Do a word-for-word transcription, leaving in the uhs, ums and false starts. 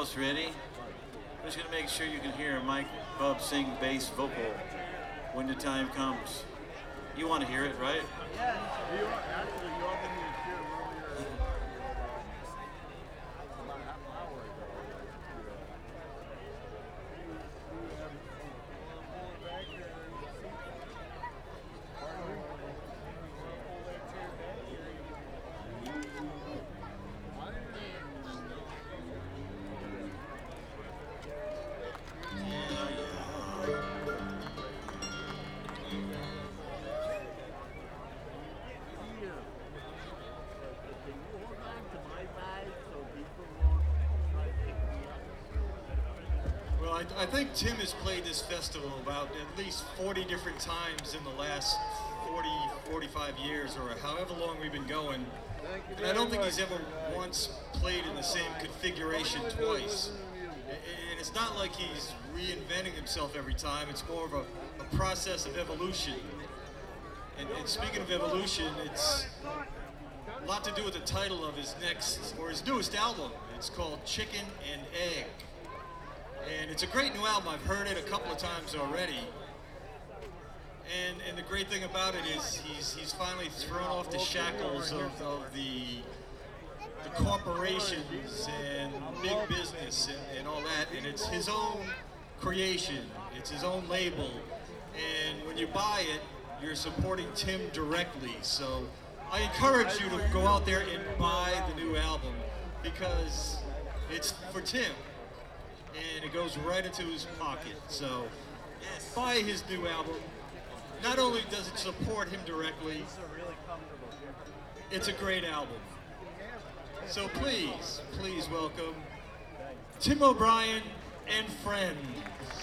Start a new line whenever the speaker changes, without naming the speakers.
almost ready. I'm just gonna make sure you can hear Mike Bub sing bass vocal when the time comes. You want to hear it, right?
Yes. You are, actually, you all been here earlier. About half an hour ago.
Well, I, I think Tim has played this festival about at least forty different times in the last forty, forty-five years, or however long we've been going. And I don't think he's ever once played in the same configuration twice. And it's not like he's reinventing himself every time. It's more of a, a process of evolution. And, and speaking of evolution, it's a lot to do with the title of his next, or his newest album. It's called Chicken and Egg. And it's a great new album. I've heard it a couple of times already. And and the great thing about it is he's he's finally thrown off the shackles of, of the the corporations and big business and, and all that. And it's his own creation. It's his own label. And when you buy it, you're supporting Tim directly. So I encourage you to go out there and buy the new album because it's for Tim. And it goes right into his pocket. So buy his new album. Not only does it support him directly, it's a great album. So please, please welcome Tim O'Brien and Friends.